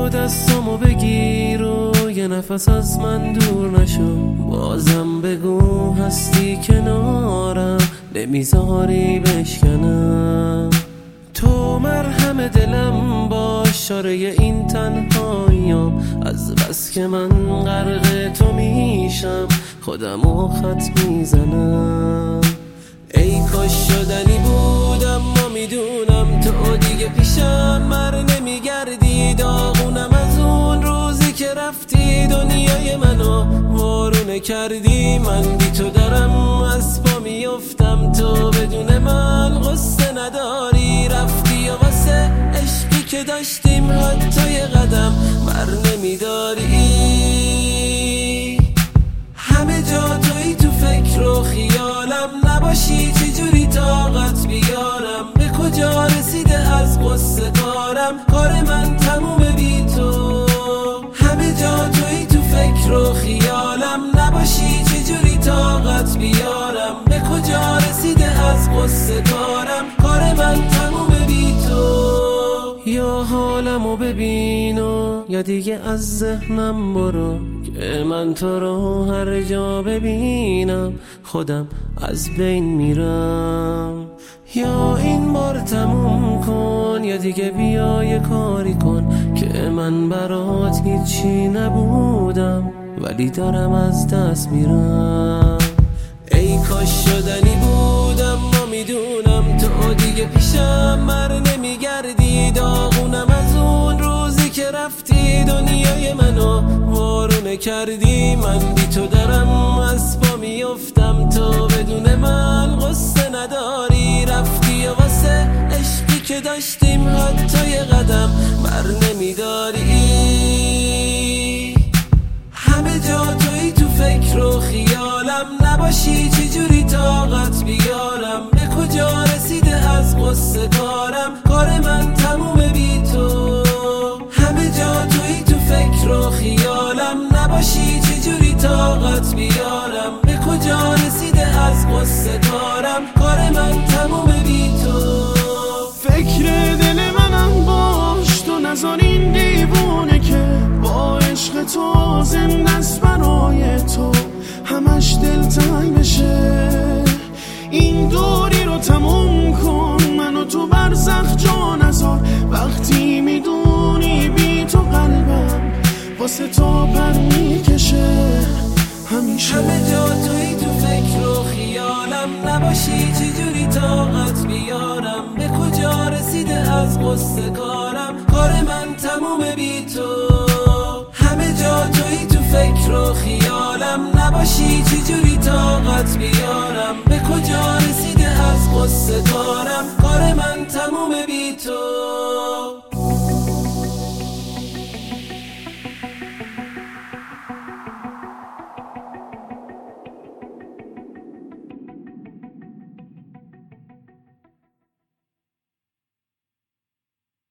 دستامو بگیر و یه نفس از من دور نشو. بازم بگو هستی کنارم، نمیذاری بشکنم. تو مرهم دلم باش، شاره این تنهاییام. از بس که من غرق تو میشم، خودمو خط میزنم. ای کاش شدنی بودم، ما میدونم تو دیگه پیشم مر نمیگردی. داغونم از اون روزی که رفتی، دنیای منو وارونه کردی. من بی تو دارم از پا میفتم، تو بدون من قصه نداری. رفتی و واسه عشقی که داشتیم حتی یه قدم بر نمیداری. همه جا توی تو فکر و خیالم، نباشی چجوری طاقت بیارم. به کجا رسیده از قصه کارم، کار من تمومه بی تو. همه جا توی تو فکر و خیالم، نباشی چجوری طاقت بیارم. به کجا رسیده از قصه کارم، کار من تمومه بی تو. یا حالمو ببین و یا دیگه از ذهنم برو، که من تو رو هر جا ببینم خودم از بین میرم. یا این بار تموم کن، یا دیگه بیا یه کاری کن، که من برات هیچی نبودم ولی دارم از دست میرم. ای کاش شدنی بودم، ما میدونم تو دیگه پیشم مر نمیگردی. داغونم از اون روزی که رفتی، دنیای منو وارونه کردی. من بی تو دارم از پا میفتم، تو بدون من قصه نداری. رفتی و واسه عشقی که داشتیم حتی یه قدم بر نمیداری. همه جا توی تو فکر و خیالم، نباشی چجوری طاقت بیارم. به کجا رسیده از قصه کارم، کار من تمومه بی تو. همه جا توی تو فکر و خیالم، نباشی چجوری طاقت بیارم. به کجا رسیده از قصه کارم، کار من تمومه بی تو. فکر دل منم باش، تو نذار این دیوونه که با عشق تو زنده است برای تو همش دلتنگ بشه. این دوری رو تموم کن، منو تو برزخ جا نذار. وقتی میدونی بی تو قلبم واسه تو پر میکشه همیشه. همه جا توی تو فکر و خیالم، نباشی چجوری طاقت بیارم. به کجا رسیده از قصه کارم، کار من تمومه بی تو. همه جا توی تو فکر و خیالم، نباشی چجوری طاقت بیارم. به کجا رسیده از قصه کارم،